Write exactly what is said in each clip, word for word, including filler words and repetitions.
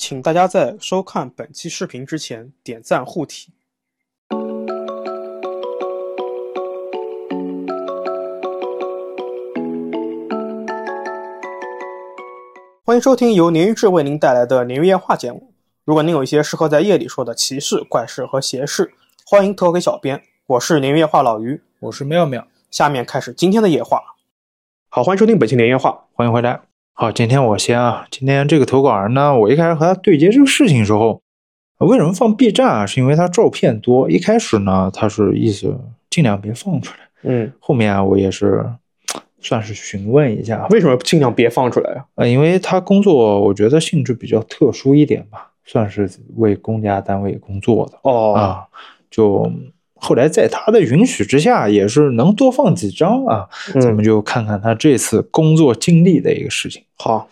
请大家在收看本期视频之前点赞护体。欢迎收听由鲶鱼志为您带来的鲶鱼夜话节目。如果您有一些适合在夜里说的奇事、怪事和邪事，欢迎投给小编。我是鲶鱼夜话老于， 我是妙妙。 下面开始今天的夜话。好，欢迎收听本期鲶鱼夜话， 欢迎回来。好，今天我先啊，今天这个投稿人呢，我一开始和他对接这个事情的时候，为什么放 B 站啊？是因为他照片多。一开始呢，他是意思尽量别放出来。 嗯， 后面啊，我也是算是询问一下， 为什么尽量别放出来啊？ 呃，因为他工作我觉得性质比较特殊一点吧，算是为公家单位工作的。 哦啊，就后来在他的允许之下，也是能多放几张啊。 嗯、 咱们就看看他这次工作经历的一个事情。 好，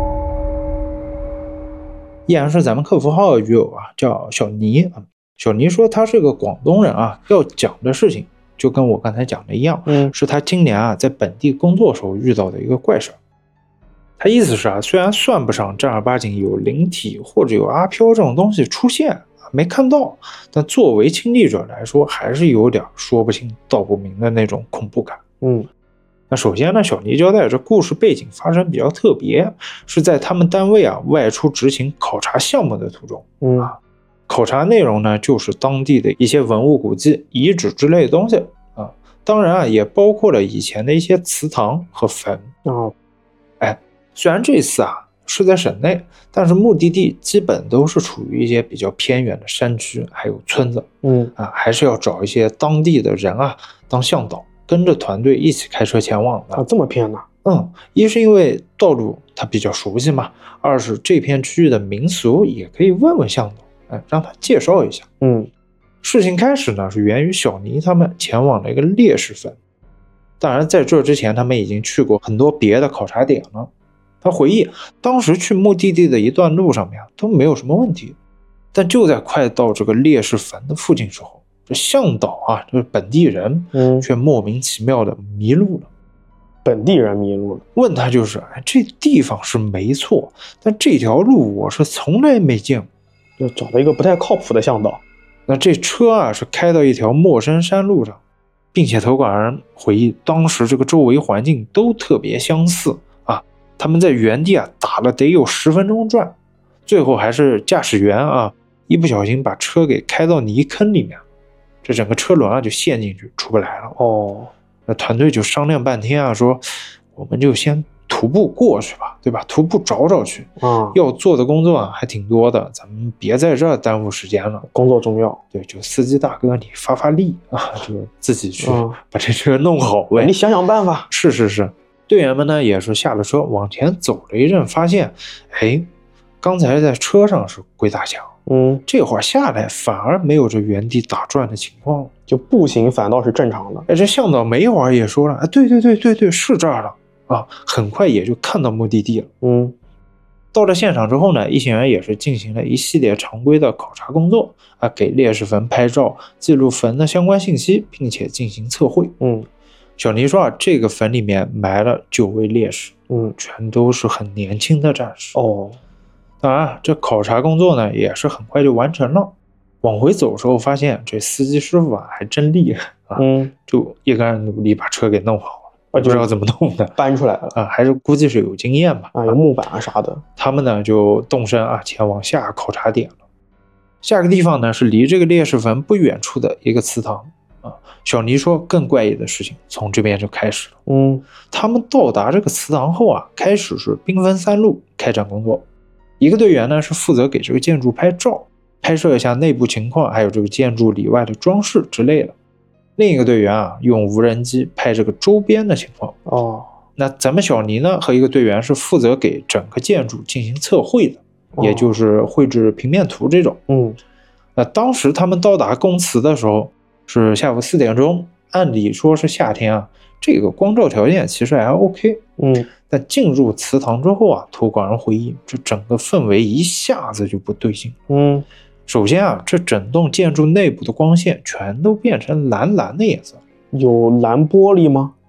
依然是咱们客服号的鱼友啊，叫小倪啊。小倪说他是个广东人啊，要讲的事情就跟我刚才讲的一样， 嗯， 是他今年啊在本地工作时候遇到的一个怪事。他意思是啊，虽然算不上正儿八经有灵体或者有阿飘这种东西出现，没看到，但作为亲历者来说，还是有点说不清道不明的那种恐怖感。 嗯， 那首先呢，小倪交代这故事背景发生比较特别，是在他们单位啊外出执行考察项目的途中。 嗯啊，考察内容呢就是当地的一些文物古迹、遗址之类的东西啊，当然啊也包括了以前的一些祠堂和坟。 哦， 哎，虽然这次啊是在省内，但是目的地基本都是处于一些比较偏远的山区还有村子。 嗯啊，还是要找一些当地的人啊当向导，跟着团队一起开车前往的。 啊，这么偏呢？ 嗯，一是因为道路他比较熟悉嘛，二是这片区域的民俗也可以问问向导，哎，让他介绍一下。 嗯， 事情开始呢是源于小倪他们前往了一个烈士坟，当然在这之前他们已经去过很多别的考察点了。他回忆当时去目的地的一段路上面都没有什么问题，但就在快到这个烈士坟的附近时候，这向导啊就是本地人， 嗯， 却莫名其妙的迷路了。 本地人迷路了， 问他就是，哎，这地方是没错，但这条路我是从来没见过， 就找了一个不太靠谱的向导。 那这车啊是开到一条陌生山路上，并且投稿人回忆当时这个周围环境都特别相似啊，他们在原地啊打了得有十分钟转，最后还是驾驶员啊一不小心把车给开到泥坑里面，这整个车轮啊就陷进去出不来了。 哦， 那团队就商量半天啊，说我们就先徒步过去吧，对吧？徒步找找去啊， 要做的工作啊还挺多的，咱们别在这儿耽误时间了。 工作重要。 对，就司机大哥你发发力啊，就自己去把这车弄好呗。 嗯、你想想办法。 是是是，队员们呢也是下了车往前走了一阵，发现，哎，刚才在车上是鬼打墙， 嗯， 这会儿下来反而没有这原地打转的情况， 就步行反倒是正常的。 哎，这向导没一会儿也说了，哎，对对对对对，是这儿了啊，很快也就看到目的地了。 嗯， 到了现场之后呢，一行人也是进行了一系列常规的考察工作啊，给烈士坟拍照，记录坟的相关信息，并且进行测绘。 嗯， 小倪说啊，这个坟里面埋了九位烈士， 嗯， 全都是很年轻的战士。 哦， 当然，这考察工作呢也是很快就完成了。往回走的时候，发现这司机师傅啊还真厉害啊， 嗯， 就一个人努力把车给弄好了， 啊， 不知道怎么弄的， 搬出来了啊，还是估计是有经验吧， 啊，有木板啊啥的。 他们呢就动身啊前往下个考察点了。下个地方呢是离这个烈士坟不远处的一个祠堂啊。小倪说，更怪异的事情从这边就开始了。 嗯， 他们到达这个祠堂后啊，开始是兵分三路开展工作。一个队员呢是负责给这个建筑拍照，拍摄一下内部情况，还有这个建筑里外的装饰之类的。另一个队员啊用无人机拍这个周边的情况。 哦， 那咱们小倪呢和一个队员是负责给整个建筑进行测绘的， 哦、 也就是绘制平面图这种。 嗯， 那当时他们到达公祠的时候是下午四点钟，按理说是夏天啊，这个光照条件其实还 OK。 嗯， 但进入祠堂之后啊，投稿人回忆，这整个氛围一下子就不对劲。 嗯， 首先啊，这整栋建筑内部的光线全都变成蓝蓝的颜色。 有蓝玻璃吗？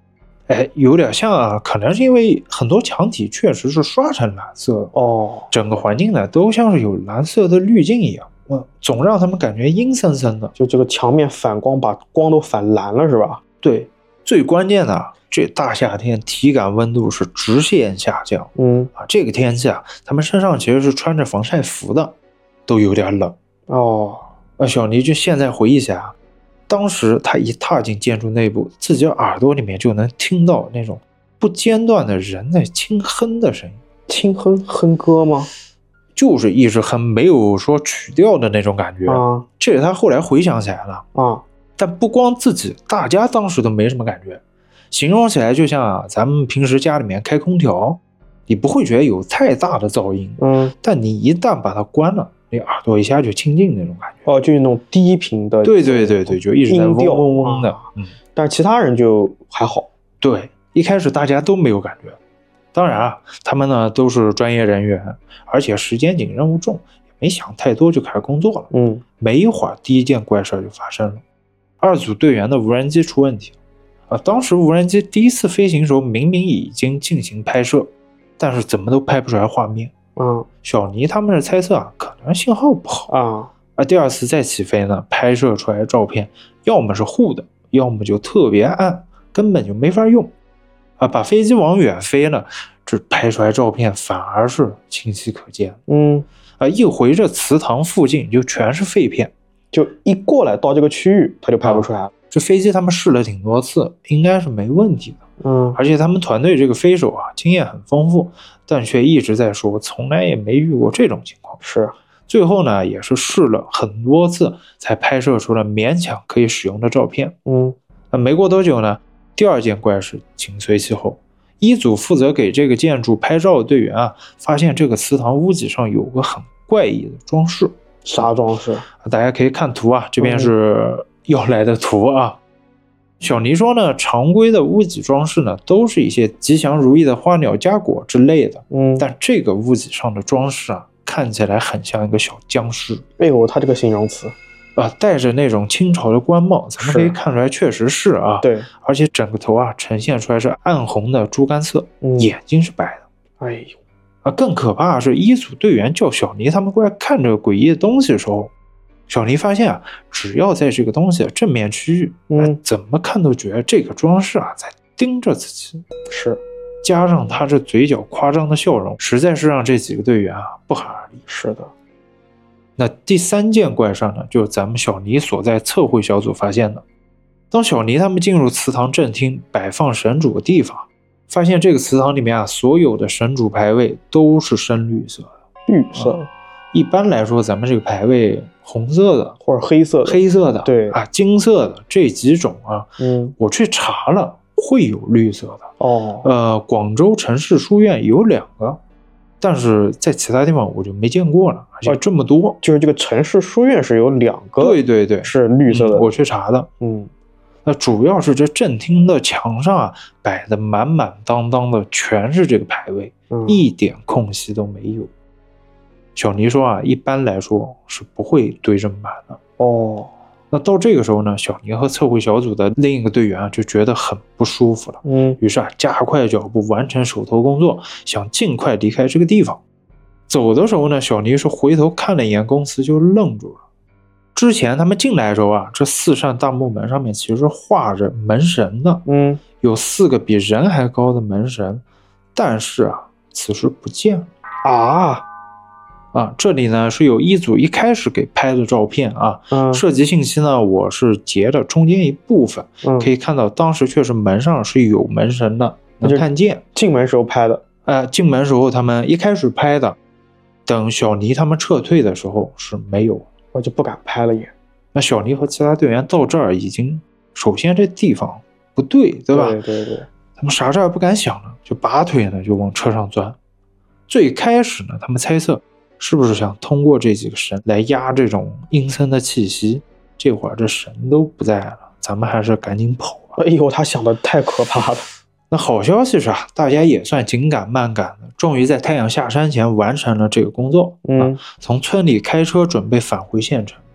哎，有点像啊，可能是因为很多墙体确实是刷成蓝色的哦， 整个环境呢都像是有蓝色的滤镜一样，嗯，总让他们感觉阴森森的， 就这个墙面反光把光都反蓝了是吧？ 对，最关键的啊，这大夏天体感温度是直线下降， 嗯啊，这个天气啊，他们身上其实是穿着防晒服的，都有点冷。 哦， 啊，小尼就现在回忆起来啊，当时他一踏进建筑内部，自己耳朵里面就能听到那种不间断的人在轻哼的声音。 轻哼哼歌吗？ 就是一直哼，没有说曲调的那种感觉。 啊这是他后来回想起来了。 啊， 但不光自己，大家当时都没什么感觉。形容起来就像啊，咱们平时家里面开空调，你不会觉得有太大的噪音， 嗯， 但你一旦把它关了，你耳朵一下就清静那种感觉。 哦，就是那种低频的， 对对对对，就一直在嗡嗡嗡的。 啊、 嗯， 但是其他人就还好。 对，一开始大家都没有感觉。当然啊，他们呢都是专业人员，而且时间紧，任务重，也没想太多就开始工作了。 嗯， 没一会儿，第一件怪事就发生了，二组队员的无人机出问题了。啊，当时无人机第一次飞行时候明明已经进行拍摄，但是怎么都拍不出来画面。 嗯， 小尼他们是猜测啊，可能信号不好啊。 啊，第二次再起飞呢，拍摄出来的照片要么是糊的，要么就特别暗，根本就没法用。啊，把飞机往远飞呢，这拍出来照片反而是清晰可见。 嗯， 啊，一回这祠堂附近就全是废片， 就一过来到这个区域，它就拍不出来了。 啊、这飞机他们试了挺多次，应该是没问题的。 嗯， 而且他们团队这个飞手啊，经验很丰富，但却一直在说从来也没遇过这种情况。 是， 最后呢，也是试了很多次，才拍摄出了勉强可以使用的照片。 嗯， 那没过多久呢，第二件怪事紧随其后。一组负责给这个建筑拍照的队员啊，发现这个祠堂屋脊上有个很怪异的装饰。 啥装饰？ 大家可以看图啊，这边是要来的图啊。嗯、小尼说呢，常规的屋脊装饰呢，都是一些吉祥如意的花鸟佳果之类的。 嗯， 但这个屋脊上的装饰啊，看起来很像一个小僵尸。 哎呦，他这个形容词。 啊，戴着那种清朝的官帽，咱们可以看出来确实是啊。 对， 而且整个头啊呈现出来是暗红的猪肝色， 嗯、 眼睛是白的。 哎呦， 啊，更可怕的是，一组队员叫小尼他们过来看这个诡异的东西的时候，小尼发现啊，只要在这个东西的正面区域， 嗯、 哎，怎么看都觉得这个装饰啊在盯着自己。 是， 加上他这嘴角夸张的笑容，实在是让这几个队员啊不寒而栗。 是的。 那第三件怪事呢，就是咱们小尼所在测绘小组发现的。当小尼他们进入祠堂正厅摆放神主的地方，发现这个祠堂里面啊，所有的神主牌位都是深绿色的。 绿色、 啊，一般来说，咱们这个牌位红色的或者黑色的、 黑色的， 对啊，金色的这几种啊， 嗯， 我去查了，会有绿色的。 哦， 呃，广州城市书院有两个。但是在其他地方我就没见过了，而且这么多， 哦、就是这个城市书院是有两个， 对对对， 是绿色的、 嗯，我去查的， 嗯， 那主要是这正厅的墙上啊摆的满满当当的全是这个牌位， 嗯、 一点空隙都没有。小尼说啊，一般来说是不会堆这么满的。 哦。 那到这个时候呢，小尼和测绘小组的另一个队员啊就觉得很不舒服了， 嗯， 于是啊加快脚步完成手头工作，想尽快离开这个地方。走的时候呢，小尼是回头看了一眼公司就愣住了。之前他们进来的时候啊，这四扇大木门上面其实画着门神的， 嗯， 有四个比人还高的门神，但是啊此时不见了啊。 啊，这里呢是有一组一开始给拍的照片啊， 嗯， 涉及信息呢我是截了中间一部分， 嗯， 可以看到当时确实门上是有门神的，能看见。 进门时候拍的， 呃，进门时候他们一开始拍的，等小尼他们撤退的时候是没有， 我就不敢拍了也。 那小尼和其他队员到这儿已经，首先这地方不对，对吧？ 对对对， 他们啥事儿不敢想了，就拔腿呢就往车上钻。最开始呢，他们猜测。是不是想通过这几个神来压这种阴森的气息？这会儿这神都不在了，咱们还是赶紧跑吧。 哎呦，他想的太可怕了。 那好消息是啊，大家也算紧赶慢赶的，终于在太阳下山前完成了这个工作。 嗯， 啊、从村里开车准备返回县城。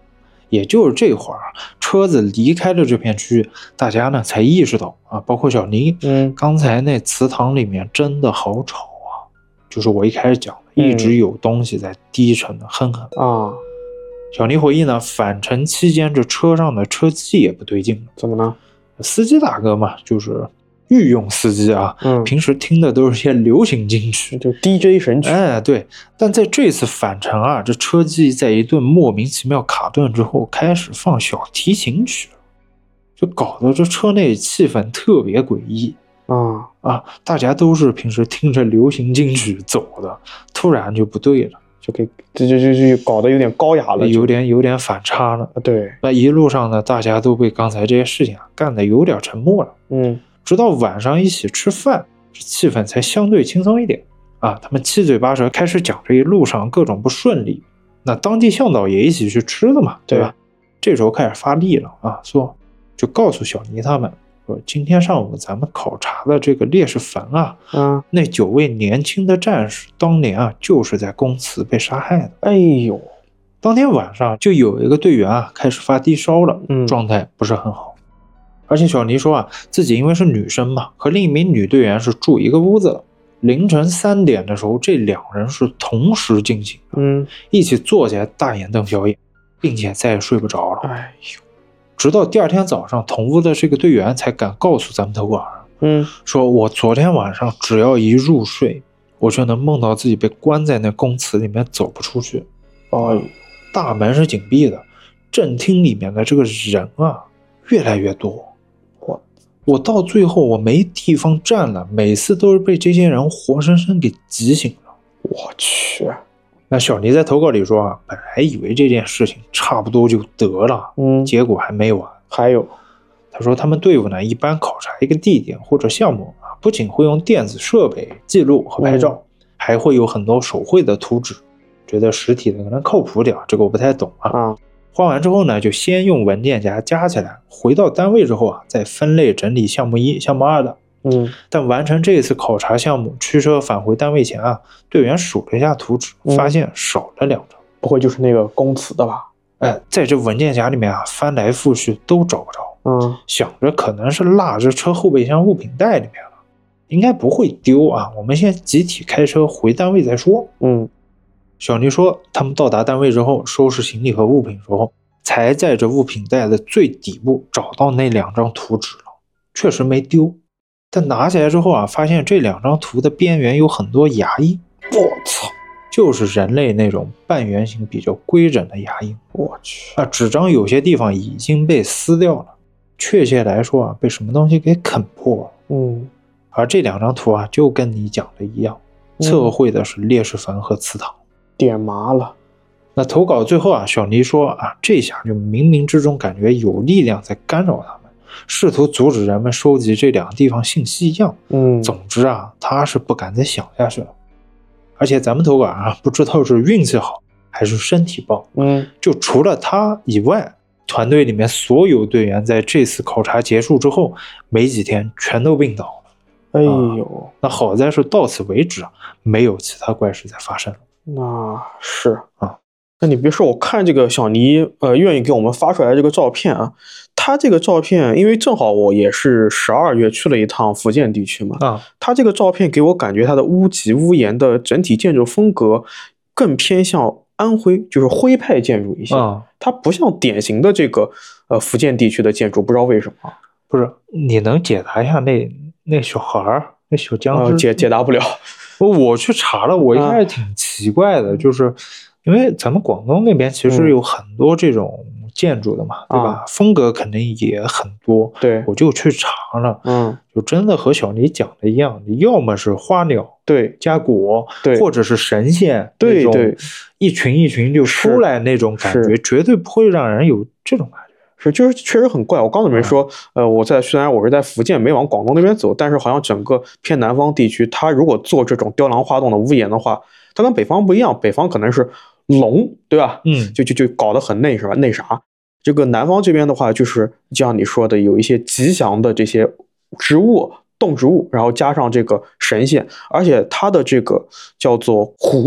也就是这会儿，车子离开了这片区域，大家呢才意识到啊，包括小尼， 嗯， 刚才那祠堂里面真的好吵啊，就是我一开始讲的，一直有东西在低沉的哼哼啊。 小尼回忆呢，返程期间这车上的车机也不对劲了。 怎么呢？ 司机大哥嘛，就是御用司机啊， 嗯， 平时听的都是些流行金曲， 就 D J 神曲。 哎，对。但在这次返程啊，这车机在一顿莫名其妙卡顿之后，开始放小提琴曲，就搞得这车内气氛特别诡异啊啊！大家都是平时听着流行金曲走的，突然就不对了。 就给这就就就搞得有点高雅了， 有点有点反差了。 对， 那一路上呢，大家都被刚才这些事情啊干得有点沉默了。 嗯， 直到晚上一起吃饭，气氛才相对轻松一点啊。他们七嘴八舌开始讲这一路上各种不顺利。那当地向导也一起去吃了嘛，对吧？这时候开始发力了啊，说就告诉小尼他们。说今天上午咱们考察的这个烈士坟啊， 嗯， 那九位年轻的战士当年啊就是在公祠被杀害的。 哎呦， 当天晚上就有一个队员啊开始发低烧了， 嗯， 状态不是很好。而且小尼说啊，自己因为是女生嘛，和另一名女队员是住一个屋子的。凌晨三点的时候，这两人是同时惊醒， 嗯， 一起坐起来大眼瞪小眼，并且再也睡不着了。 哎呦。 直到第二天早上，同屋的这个队员才敢告诉咱们投稿人， 嗯， 说我昨天晚上只要一入睡，我就能梦到自己被关在那公祠里面走不出去。 哦， 大门是紧闭的，正厅里面的这个人啊越来越多，我我到最后我没地方站了，每次都是被这些人活生生给挤醒了。 我去。 那小尼在投稿里说啊，本来以为这件事情差不多就得了， 嗯， 结果还没完。 还有， 他说他们队伍呢，一般考察一个地点或者项目啊，不仅会用电子设备记录和拍照，嗯、还会有很多手绘的图纸。觉得实体的可能靠谱点，这个我不太懂啊。 啊， 画完之后呢，就先用文件夹夹起来，回到单位之后啊，再分类整理项目一、项目二的。 嗯， 但完成这一次考察项目，驱车返回单位前啊，队员数了一下图纸，发现少了两张。 不会就是那个公祠的吧？ 哎，在这文件夹里面啊，翻来覆去都找不着。 嗯， 想着可能是落着车后备箱物品袋里面了，应该不会丢啊。我们先集体开车回单位再说。 嗯， 小妮说，他们到达单位之后，收拾行李和物品之后，才在这物品袋的最底部找到那两张图纸了，确实没丢。但拿起来之后啊，发现这两张图的边缘有很多牙印。 我操！ 就是人类那种半圆形比较规整的牙印。 我去啊！纸张有些地方已经被撕掉了，确切来说啊，被什么东西给啃破了。 嗯， 而这两张图啊，就跟你讲的一样，测绘的是烈士坟和祠堂。 点麻了。 那投稿最后啊，小妮说啊，这下就冥冥之中感觉有力量在干扰他们，试图阻止人们收集这两个地方信息一样。 嗯， 总之啊，他是不敢再想下去了。而且咱们投稿啊，不知道是运气好还是身体棒， 嗯， 就除了他以外，团队里面所有队员在这次考察结束之后没几天全都病倒了。 哎呦、 啊，那好在是到此为止，没有其他怪事再发生了。 那是啊， 那你别说，我看这个小尼呃愿意给我们发出来这个照片啊，他这个照片，因为正好我也是十二月去了一趟福建地区嘛， 啊， 他这个照片给我感觉他的屋脊屋檐的整体建筑风格更偏向安徽，就是徽派建筑一些， 啊， 它不像典型的这个呃福建地区的建筑，不知道为什么。 不是，你能解答一下那那小孩儿那小僵尸？ 呃、解解答不了。 我去查了，我一开始挺奇怪的，啊、就是因为咱们广东那边其实有很多这种建筑的嘛， 嗯、 对吧、啊？风格肯定也很多。 对， 我就去查了， 嗯， 就真的和小妮讲的一样，你要么是花鸟， 对， 加果， 对， 或者是神仙， 对对， 一群一群就出来那种感觉，绝对不会让人有这种感觉。 是，就是确实很怪。我刚准备说，呃，我在虽然我是在福建，没往广东那边走，但是好像整个偏南方地区，它如果做这种雕梁画栋的屋檐的话，它跟北方不一样。北方可能是龙，对吧？ 嗯， 就就就搞得很那什么那啥。这个南方这边的话，就是就像你说的，有一些吉祥的这些植物、动植物，然后加上这个神仙，而且它的这个叫做弧度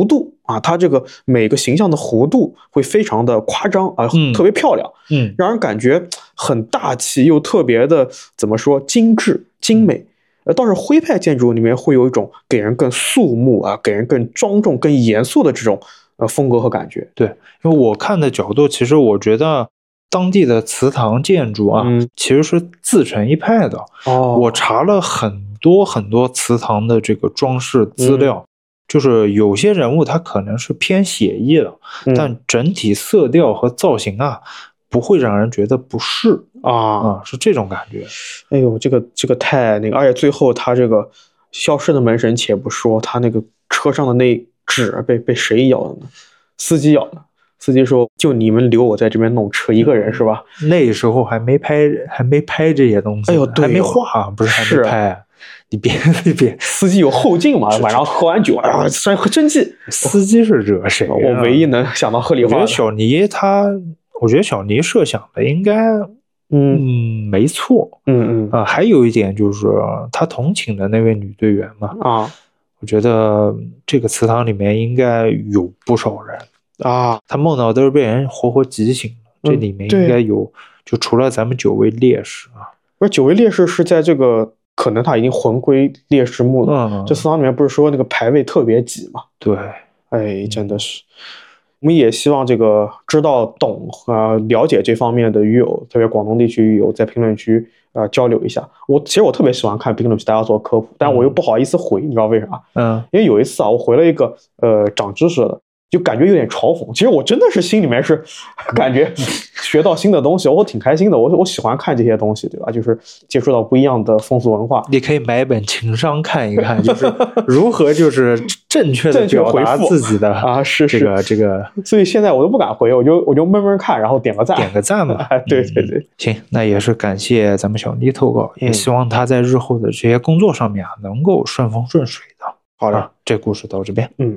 啊，它这个每个形象的弧度会非常的夸张啊， 嗯特别漂亮， 嗯， 让人感觉很大气，又特别的怎么说精致精美。呃，倒是徽派建筑里面会有一种给人更肃穆啊，给人更庄重、更严肃的这种呃风格和感觉。 对，因为我看的角度，其实我觉得当地的祠堂建筑啊， 嗯其实是自成一派的。 哦我查了很多很多祠堂的这个装饰资料，就是有些人物他可能是偏写意的， 嗯但整体色调和造型啊，不会让人觉得不适啊， 啊，是这种感觉。 哎呦，这个这个太那个，而且最后他这个消失的门神且不说，他那个车上的那纸被被谁咬的呢？司机咬的。司机说：“就你们留我在这边弄车，一个人是吧？” 那时候还没拍，还没拍这些东西， 哎呦对哦还没画，不是还没拍。你别你别， 司机有后劲嘛，晚上喝完酒啊，虽然喝真气。 司机是惹谁啊？ 我唯一能想到合理化的。 我觉得小尼他，我觉得小尼设想的应该， 嗯嗯，没错。 嗯嗯啊，还有一点就是他同寝的那位女队员嘛， 啊， 我觉得这个祠堂里面应该有不少人啊， 他梦到都是被人活活挤醒了， 嗯这里面应该有，就除了咱们九位烈士啊， 不是九位烈士是在这个可能他已经魂归烈士墓了。 嗯， 这祠堂里面不是说那个排位特别挤吗？ 对， 哎，真的是。我们也希望这个知道懂啊、呃、了解这方面的鱼友，特别广东地区鱼友，在评论区啊、呃、交流一下。我其实我特别喜欢看评论区大家做科普，但我又不好意思回，你知道为啥？ 嗯， 因为有一次啊，我回了一个呃长知识的，就感觉有点嘲讽。其实我真的是心里面是感觉学到新的东西，我挺开心的。我我喜欢看这些东西，对吧？就是接触到不一样的风俗文化。 你可以买一本情商看一看，就是如何就是正确的表达自己的啊，是这个这个。 所以现在我都不敢回，我就我就闷闷看，然后点个赞， 点个赞吧。 哎，对对对、 嗯，行，那也是感谢咱们小妮投稿，也希望他在日后的这些工作上面啊，能够顺风顺水的。 好的、 啊，这故事到这边， 嗯。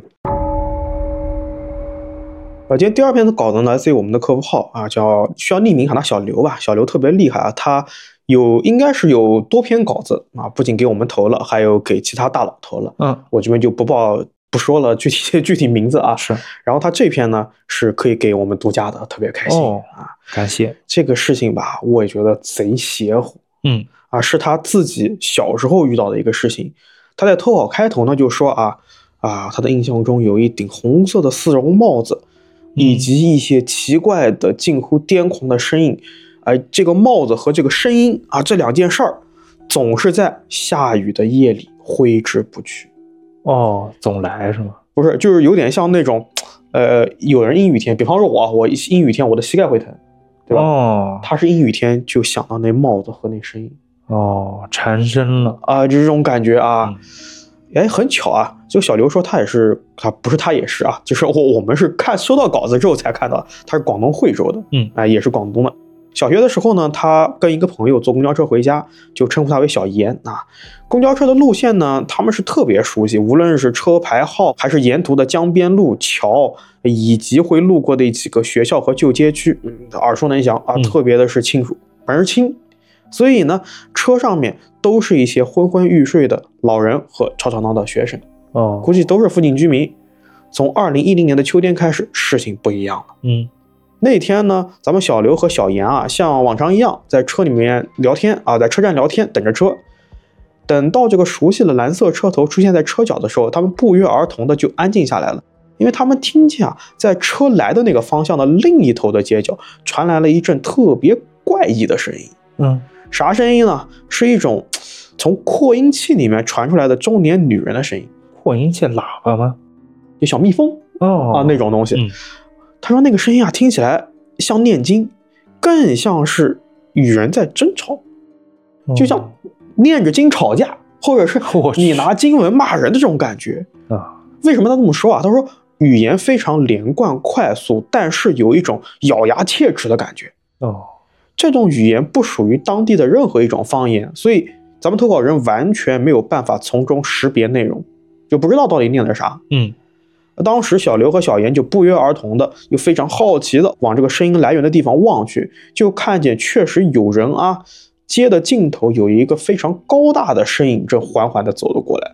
呃，今天第二篇的稿子来自于我们的客服号啊，叫需要匿名喊他小刘吧。小刘特别厉害啊，他有应该是有多篇稿子啊，不仅给我们投了，还有给其他大佬投了。 嗯， 我这边就不报不说了具体具体名字啊。 是。 然后他这篇呢是可以给我们独家的，特别开心、 哦、 啊， 感谢。 这个事情吧，我也觉得贼邪乎。 嗯啊，是他自己小时候遇到的一个事情。他在投稿开头呢就说啊啊，他的印象中有一顶红色的丝绒帽子。以及一些奇怪的近乎癫狂的声音，而、呃、这个帽子和这个声音啊，这两件事儿总是在下雨的夜里挥之不去。 哦，总来是吗？ 不是，就是有点像那种，呃，有人阴雨天，比方说我，我阴雨天我的膝盖会疼，对吧？ 哦， 他是阴雨天就想到那帽子和那声音， 哦，缠身了啊，就这种感觉啊。 嗯哎，很巧啊！就小刘说他也是，他不是他也是啊，就是我我们是看收到稿子之后才看到，他是广东惠州的， 嗯， 哎，也是广东的。小学的时候呢，他跟一个朋友坐公交车回家，就称呼他为小严啊。公交车的路线呢，他们是特别熟悉，无论是车牌号，还是沿途的江边路桥，以及会路过的几个学校和旧街区，嗯，耳熟能详啊， 嗯、 特别的是清楚，门清。所以呢，车上面都是一些昏昏欲睡的老人和吵吵闹闹的学生， 哦， 估计都是附近居民。从二零一零年的秋天开始，事情不一样了。 嗯， 那天呢，咱们小刘和小严啊，像往常一样在车里面聊天啊，在车站聊天，等着车。等到这个熟悉的蓝色车头出现在车角的时候，他们不约而同的就安静下来了，因为他们听见啊，在车来的那个方向的另一头的街角传来了一阵特别怪异的声音。 嗯。 啥声音呢？是一种从扩音器里面传出来的中年女人的声音。 扩音器喇叭吗？ 就小蜜蜂哦啊那种东西。 嗯、 他说那个声音啊，听起来像念经，更像是与人在争吵， 哦、 就像念着经吵架，或者是你拿经文骂人的这种感觉啊。 为什么他这么说啊？他说语言非常连贯快速，但是有一种咬牙切齿的感觉。 哦。 这种语言不属于当地的任何一种方言，所以咱们投稿人完全没有办法从中识别内容，就不知道到底念的啥。 嗯， 当时小刘和小严就不约而同的，又非常好奇的往这个声音来源的地方望去，就看见确实有人啊，街的尽头有一个非常高大的身影正缓缓的走了过来。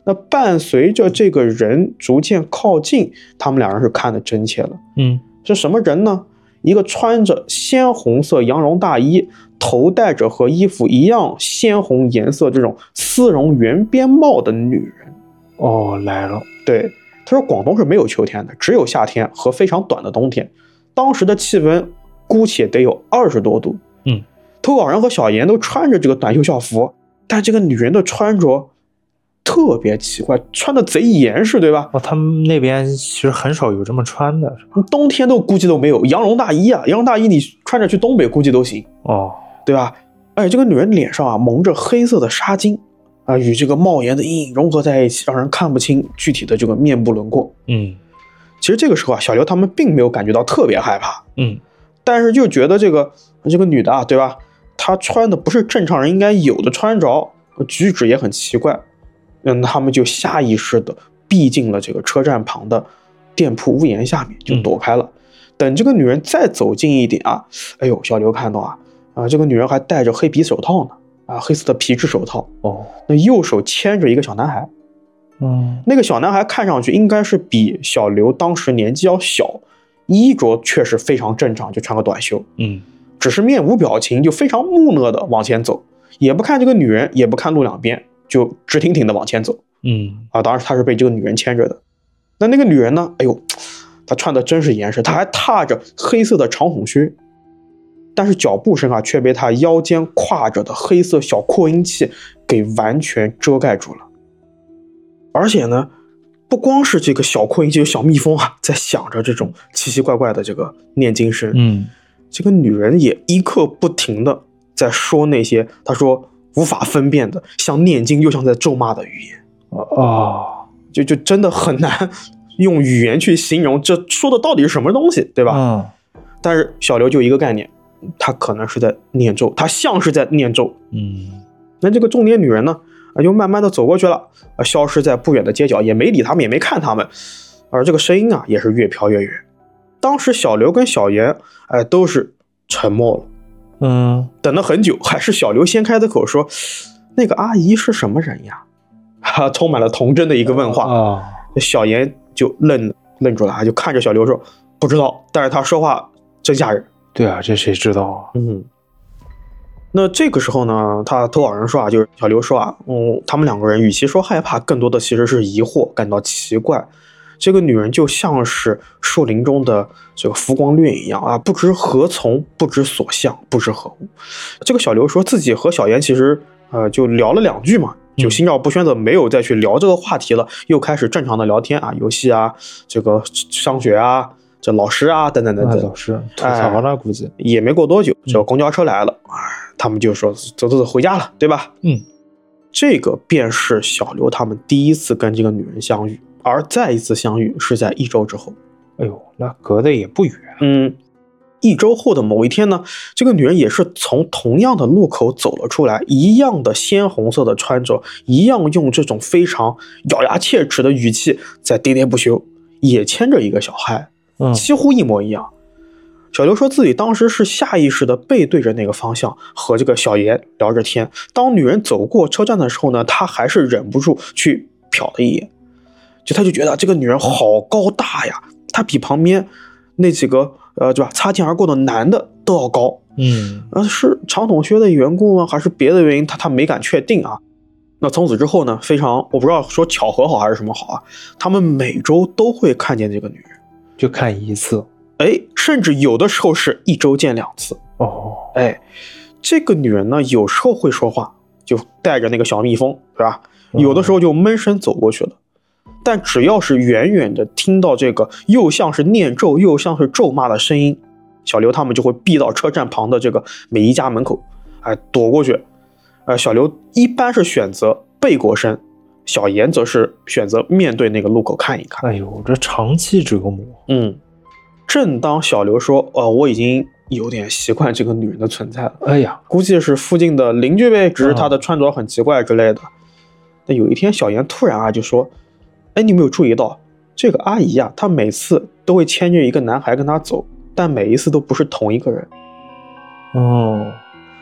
那伴随着这个人逐渐靠近，他们两人是看得真切了。 嗯， 是什么人呢？一个穿着鲜红色羊绒大衣，头戴着和衣服一样鲜红颜色这种丝绒圆边帽的女人。 哦，来了。 对，他说广东是没有秋天的，只有夏天和非常短的冬天。当时的气温姑且得有二十多度。 嗯， 投稿人和小严都穿着这个短袖校服，但这个女人的穿着特别奇怪，穿的贼严实，对吧？ 哦，他们那边其实很少有这么穿的，是吧？ 冬天都估计都没有羊绒大衣啊，羊绒大衣你穿着去东北估计都行， 哦， 对吧？而且这个女人脸上啊蒙着黑色的纱巾啊，与这个帽檐的阴影融合在一起，让人看不清具体的这个面部轮廓。 嗯， 其实这个时候啊，小刘他们并没有感觉到特别害怕， 嗯， 但是就觉得这个这个女的啊，对吧？她穿的不是正常人应该有的穿着，举止也很奇怪。嗯，他们就下意识的避进了这个车站旁的店铺屋檐下面，就躲开了。嗯、等这个女人再走近一点啊，哎呦，小刘看到啊啊，这个女人还戴着黑皮手套呢，啊，黑色的皮质手套。 哦， 那右手牵着一个小男孩。 嗯， 那个小男孩看上去应该是比小刘当时年纪要小，衣着确实非常正常，就穿个短袖。 嗯， 只是面无表情，就非常木讷的往前走，也不看这个女人，也不看路两边。就直挺挺的往前走， 嗯啊，当然他是被这个女人牵着的。那那个女人呢？哎呦，她穿的真是严实，她还踏着黑色的长筒靴，但是脚步声啊却被她腰间挎着的黑色小扩音器给完全遮盖住了。而且呢，不光是这个小扩音器、小蜜蜂啊在响着这种奇奇怪怪的这个念经声， 嗯， 这个女人也一刻不停的在说那些，她说无法分辨的，像念经又像在咒骂的语言。 哦， 就就真的很难用语言去形容这说的到底是什么东西，对吧？ 嗯。 但是小刘就一个概念，他可能是在念咒，他像是在念咒。 嗯。 那这个中年女人呢，就慢慢的走过去了，消失在不远的街角，也没理他们，也没看他们。而这个声音啊，也是越飘越远。当时小刘跟小严，哎，都是沉默了。 嗯， 等了很久，还是小刘先开的口说：“那个阿姨是什么人呀？”哈，充满了童真的一个问话。 哦， 小严就愣愣住了，就看着小刘说：“不知道。”但是他说话真吓人。 对啊，这谁知道啊？ 嗯。那这个时候呢，他投稿人说啊，就是小刘说啊，嗯，他们两个人与其说害怕，更多的其实是疑惑，感到奇怪。这个女人就像是树林中的这个浮光掠影一样啊，不知何从，不知所向，不知何物。这个小刘说自己和小严其实呃就聊了两句嘛，就心照不宣的没有再去聊这个话题了，又开始正常的聊天啊，游戏啊，这个上学啊，这老师啊等等等等。 老师吐槽了，估计也没过多久，这个公交车来了，啊、嗯，他们就说走走走回家了，对吧？ 嗯， 这个便是小刘他们第一次跟这个女人相遇。而再一次相遇是在一周之后。 哎呦，那隔得也不远。 嗯，一周后的某一天呢，这个女人也是从同样的路口走了出来，一样的鲜红色的穿着，一样用这种非常咬牙切齿的语气在喋喋不休，也牵着一个小孩， 嗯， 几乎一模一样。小刘说自己当时是下意识的背对着那个方向和这个小严聊着天，当女人走过车站的时候呢，他还是忍不住去瞟了一眼。就他就觉得这个女人好高大呀，她比旁边那几个呃，对吧，擦肩而过的男的都要高。 嗯， 呃，是长筒靴的缘故吗？还是别的原因？他他没敢确定啊。那从此之后呢，非常我不知道说巧合好还是什么好啊，他们每周都会看见这个女人， 就看一次， 哎，甚至有的时候是一周见两次。 哦， 哎，这个女人呢，有时候会说话，就带着那个小蜜蜂，对吧？有的时候就闷声走过去了。但只要是远远的听到这个又像是念咒又像是咒骂的声音，小刘他们就会避到车站旁的这个每一家门口，哎，躲过去。呃，小刘一般是选择背过身，小严则是选择面对那个路口看一看。 哎呦，这长期折磨。 嗯，正当小刘说，呃，我已经有点习惯这个女人的存在了。 哎呀， 估计是附近的邻居呗，只是她的穿着很奇怪之类的。那、嗯、有一天，小严突然啊就说。哎，你有没有注意到这个阿姨啊？她每次都会牵着一个男孩跟她走，但每一次都不是同一个人。 哦，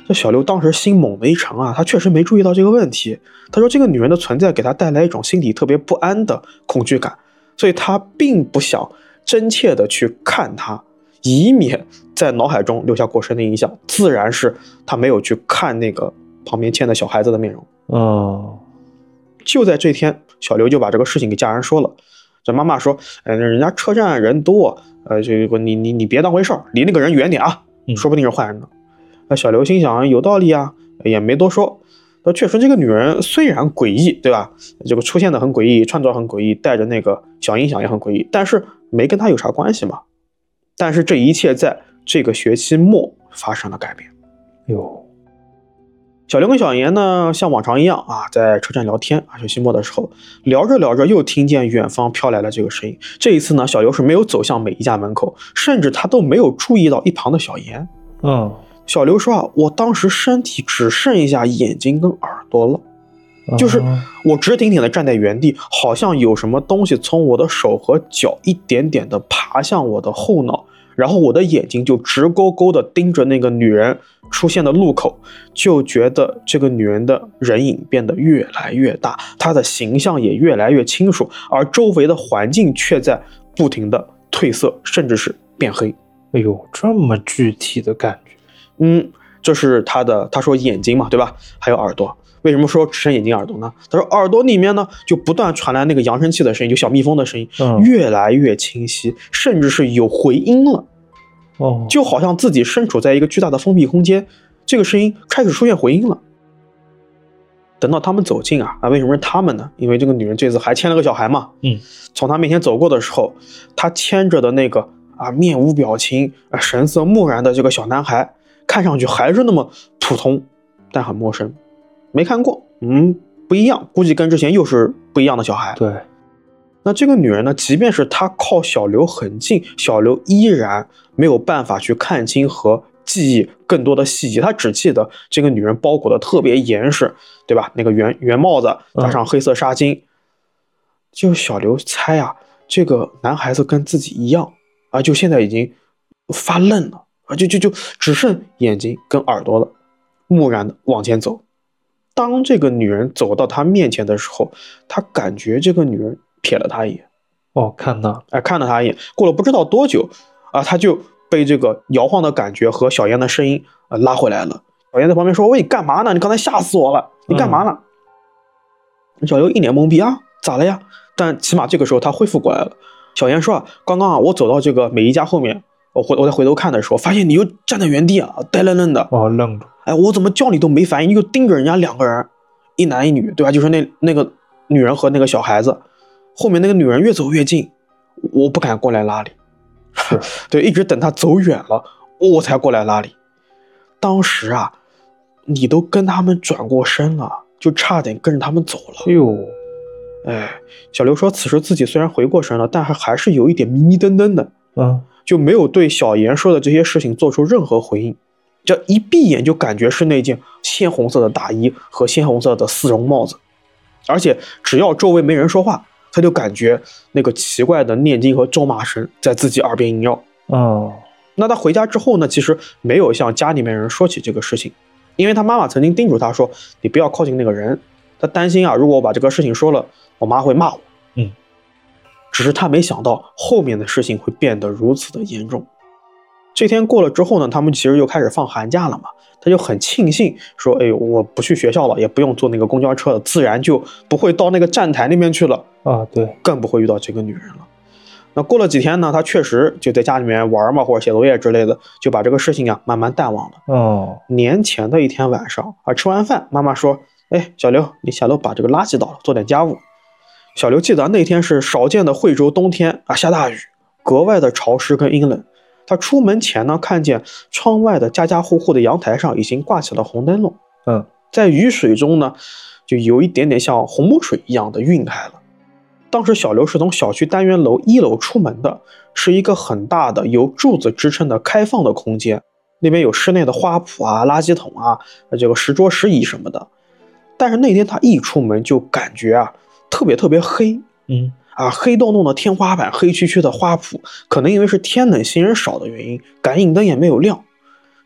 这小刘当时心猛地一沉啊，他确实没注意到这个问题。他说这个女人的存在给他带来一种心里特别不安的恐惧感，所以他并不想真切的去看她，以免在脑海中留下过深的印象。自然是他没有去看那个旁边牵的小孩子的面容。 哦， 就在这天，小刘就把这个事情给家人说了。这妈妈说：“哎，人家车站人多，呃，这个你你你别当回事儿，离那个人远点啊，说不定是坏人呢。”那小刘心想有道理啊，也没多说。那确实这个女人虽然诡异，对吧？这个出现的很诡异，穿着很诡异，带着那个小音响也很诡异，但是没跟他有啥关系嘛。但是这一切在这个学期末发生了改变。 哟， 小刘跟小严呢，像往常一样啊，在车站聊天啊。学期末的时候，聊着聊着，又听见远方飘来了这个声音。这一次呢，小刘是没有走向每一家门口，甚至他都没有注意到一旁的小严。 嗯， 小刘说啊，我当时身体只剩一下眼睛跟耳朵了，就是我直挺挺的站在原地，好像有什么东西从我的手和脚一点点的爬向我的后脑，然后我的眼睛就直勾勾的盯着那个女人出现的路口，就觉得这个女人的人影变得越来越大，她的形象也越来越清楚，而周围的环境却在不停的褪色，甚至是变黑。 哎呦，这么具体的感觉。 嗯，这是他的，他说眼睛嘛，对吧？还有耳朵。为什么说只剩眼睛耳朵呢？他说耳朵里面呢就不断传来那个扬声器的声音，就小蜜蜂的声音， 嗯、 越来越清晰，甚至是有回音了。 哦， 就好像自己身处在一个巨大的封闭空间，这个声音开始出现回音了。等到他们走近啊，啊，为什么是他们呢？因为这个女人这次还牵了个小孩嘛。 嗯， 从他面前走过的时候，他牵着的那个啊面无表情、啊神色木然的这个小男孩，看上去还是那么普通，但很陌生，没看过，嗯，不一样，估计跟之前又是不一样的小孩。 对。 那这个女人呢，即便是她靠小刘很近，小刘依然没有办法去看清和记忆更多的细节，他只记得这个女人包裹的特别严实，对吧？那个圆圆帽子加上黑色纱巾，嗯、就小刘猜啊，这个男孩子跟自己一样啊，就现在已经发愣了啊，就就就只剩眼睛跟耳朵了，木然的往前走。当这个女人走到他面前的时候，他感觉这个女人瞥了他一眼。 哦，看到， 哎，看了他一眼。过了不知道多久啊，他就被这个摇晃的感觉和小严的声音啊拉回来了。小严在旁边说：“喂，你干嘛呢？你刚才吓死我了！你干嘛呢？”嗯、小刘一脸懵逼啊，咋了呀？但起码这个时候他恢复过来了。小严说啊，刚刚啊，我走到这个美宜家后面，我回我再回头看的时候，发现你又站在原地啊，呆愣愣的。 哦，愣住。 哎，我怎么叫你都没反应，你就盯着人家两个人，一男一女，对吧？就是那那个女人和那个小孩子。后面那个女人越走越近，我不敢过来拉你。对，一直等她走远了，我才过来拉你。当时啊，你都跟他们转过身了，就差点跟着他们走了。 哎呦， 哎，小刘说，此时自己虽然回过神了，但是还是有一点迷迷瞪瞪的， 嗯， 就没有对小严说的这些事情做出任何回应。这一闭眼就感觉是那件鲜红色的大衣和鲜红色的丝绒帽子，而且只要周围没人说话，他就感觉那个奇怪的念经和咒骂声在自己耳边萦绕。 哦， 那他回家之后呢，其实没有向家里面人说起这个事情，因为他妈妈曾经叮嘱他说，你不要靠近那个人，他担心啊，如果我把这个事情说了，我妈会骂我。 嗯， 只是他没想到后面的事情会变得如此的严重。这天过了之后呢，他们其实又开始放寒假了嘛，他就很庆幸说，哎，我不去学校了，也不用坐那个公交车了，自然就不会到那个站台那边去了啊，对， 更不会遇到这个女人了。那过了几天呢，他确实就在家里面玩嘛，或者写作业之类的，就把这个事情啊慢慢淡忘了。 哦， 年前的一天晚上啊，吃完饭，妈妈说，哎，小刘，你下楼把这个垃圾倒了，做点家务。小刘记得那天是少见的惠州冬天啊，下大雨，格外的潮湿跟阴冷。他出门前呢，看见窗外的家家户户的阳台上已经挂起了红灯笼， 嗯， 在雨水中呢，就有一点点像红木水一样的晕开了。当时小刘是从小区单元楼一楼出门的，是一个很大的由柱子支撑的开放的空间，那边有室内的花圃啊、垃圾桶啊、这个石桌石椅什么的。但是那天他一出门就感觉啊，特别特别黑， 嗯。 啊，黑洞洞的天花板，黑黢黢的花圃，可能因为是天冷行人少的原因，感应灯也没有亮。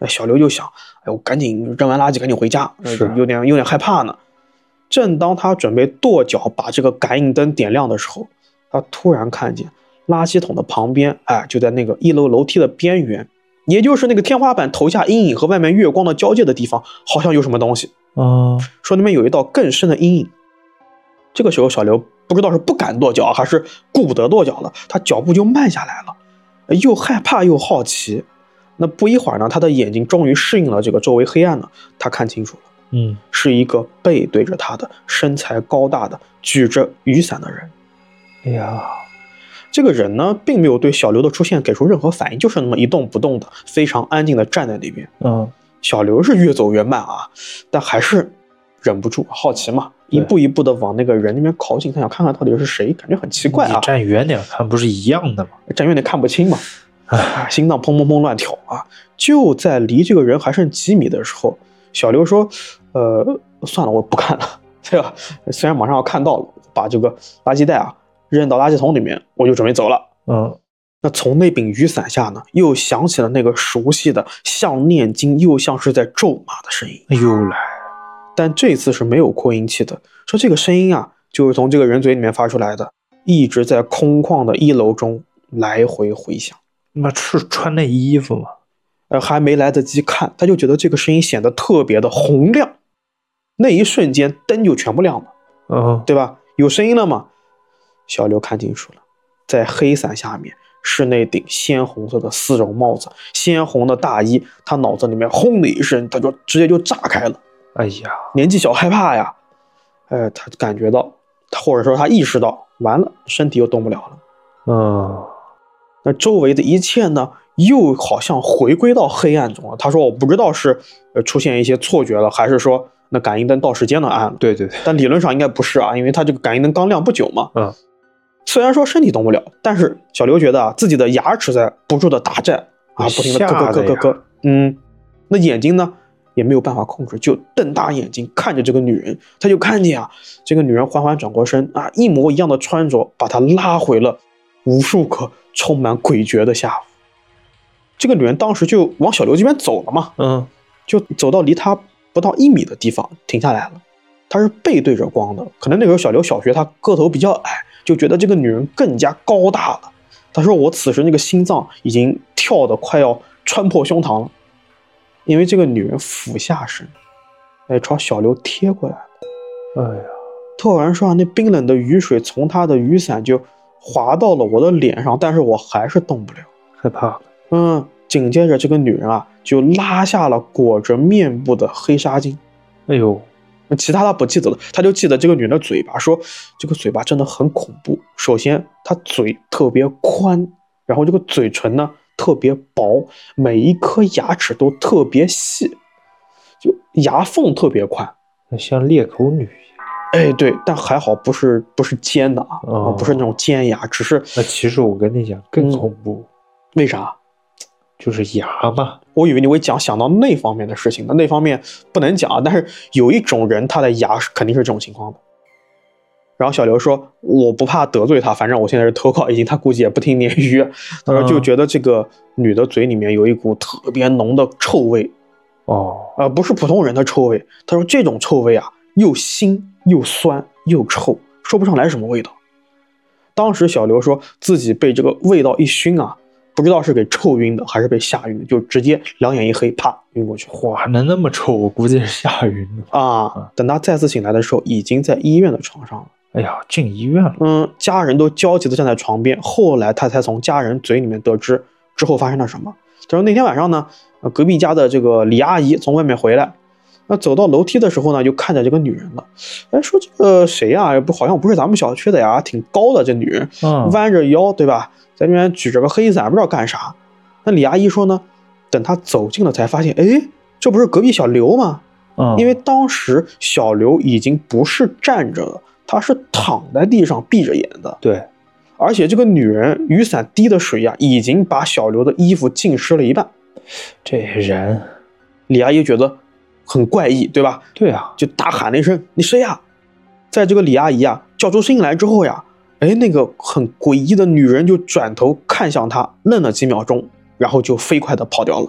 小刘就想，哎，我赶紧扔完垃圾赶紧回家， 是有点有点害怕呢。正当他准备跺脚把这个感应灯点亮的时候，他突然看见垃圾桶的旁边，哎，就在那个一楼楼梯的边缘，也就是那个天花板投下阴影和外面月光的交界的地方，好像有什么东西。 嗯， 说那边有一道更深的阴影。这个时候，小刘不知道是不敢跺脚，还是顾不得跺脚了，他脚步就慢下来了，又害怕又好奇。那不一会儿呢，他的眼睛终于适应了这个周围黑暗了，他看清楚了， 嗯， 是一个背对着他的、身材高大的、举着雨伞的人。 哎呀， 这个人呢，并没有对小刘的出现给出任何反应，就是那么一动不动的，非常安静的站在那边。 嗯， 小刘是越走越慢啊，但还是忍不住好奇嘛，一步一步的往那个人那边靠近，他想看看到底是谁，感觉很奇怪啊。 你站远点看，不是一样的吗？ 站远点看不清嘛，啊，心脏砰砰砰乱跳啊！就在离这个人还剩几米的时候，小刘说：“呃，算了，我不看了，对吧？虽然马上要看到了，把这个垃圾袋啊扔到垃圾桶里面，我就准备走了。” 嗯， 那从那柄雨伞下呢，又响起了那个熟悉的，像念经又像是在咒骂的声音。 又来， 但这次是没有扩音器的，说这个声音啊，就是从这个人嘴里面发出来的，一直在空旷的一楼中来回回响。 那是穿那衣服吗？ 呃，还没来得及看，他就觉得这个声音显得特别的洪亮，那一瞬间灯就全部亮了， 嗯， 对吧？有声音了嘛？小刘看清楚了，在黑伞下面是那顶鲜红色的丝绒帽子，鲜红的大衣，他脑子里面轰的一声，他就直接就炸开了。 哎呀， 年纪小害怕呀，呃，他感觉到，他或者说他意识到，完了，身体又动不了了。 嗯， 那周围的一切呢，又好像回归到黑暗中了。他说：“我不知道是呃出现一些错觉了，还是说那感应灯到时间了暗了。” 对对对， 但理论上应该不是啊，因为他这个感应灯刚亮不久嘛。 嗯， 虽然说身体动不了，但是小刘觉得啊，自己的牙齿在不住的打颤啊，不停的咯咯咯咯咯。嗯，那眼睛呢也没有办法控制，就瞪大眼睛看着这个女人。他就看见啊，这个女人缓缓转过身啊，一模一样的穿着，把他拉回了无数个充满诡谲的下午。这个女人当时就往小刘这边走了嘛， 嗯， 就走到离他不到一米的地方停下来了。她是背对着光的，可能那时候小刘小学，他个头比较矮，就觉得这个女人更加高大了。他说：“我此时那个心脏已经跳得快要穿破胸膛了，因为这个女人俯下身，哎，朝小刘贴过来了。 哎呀， 突然说啊，那冰冷的雨水从她的雨伞就滑到了我的脸上，但是我还是动不了， 害怕了。 嗯，紧接着这个女人啊就拉下了裹着面部的黑纱巾。 哎呦， 其他他不记得了，他就记得这个女人的嘴巴，说这个嘴巴真的很恐怖。首先，她嘴特别宽，然后这个嘴唇呢特别薄，每一颗牙齿都特别细，就牙缝特别宽， 像裂口女一样。 哎，对，但还好不是不是尖的啊， 哦、 不是那种尖牙，只是那其实我跟你讲更恐怖， 嗯、为啥？ 就是牙嘛。 我以为你会讲想到那方面的事情的，那方面不能讲啊。但是有一种人，他的牙肯定是这种情况的。然后小刘说：“我不怕得罪他，反正我现在是投稿已经，他估计也不听鲶鱼。”他说就觉得这个女的嘴里面有一股特别浓的臭味， 哦， 呃，不是普通人的臭味。他说这种臭味啊，又腥又酸又臭，说不上来什么味道。当时小刘说自己被这个味道一熏啊。不知道是给臭晕的还是被吓晕的，就直接两眼一黑，啪晕过去。 哇，能那么臭，我估计是吓晕了啊！等他再次醒来的时候，已经在医院的床上了。 哎呀，进医院了。 嗯，家人都焦急地站在床边。后来他才从家人嘴里面得知之后发生了什么。他说那天晚上呢，隔壁家的这个李阿姨从外面回来，那走到楼梯的时候呢，就看见这个女人了。哎，说这个谁呀、啊？不，好像不是咱们小区的呀，挺高的这女人， 嗯， 弯着腰，对吧？在那边举着个黑伞，不知道干啥。那李阿姨说呢，等她走近了才发现，哎，这不是隔壁小刘吗？ 嗯， 因为当时小刘已经不是站着了，他是躺在地上闭着眼的。 对， 而且这个女人雨伞滴的水呀、啊，已经把小刘的衣服浸湿了一半。 这人， 李阿姨觉得很怪异，对吧？ 对啊， 就大喊了一声：“你谁呀？”在这个李阿姨啊叫出声音来之后呀。哎，那个很诡异的女人就转头看向他，愣了几秒钟，然后就飞快的跑掉了。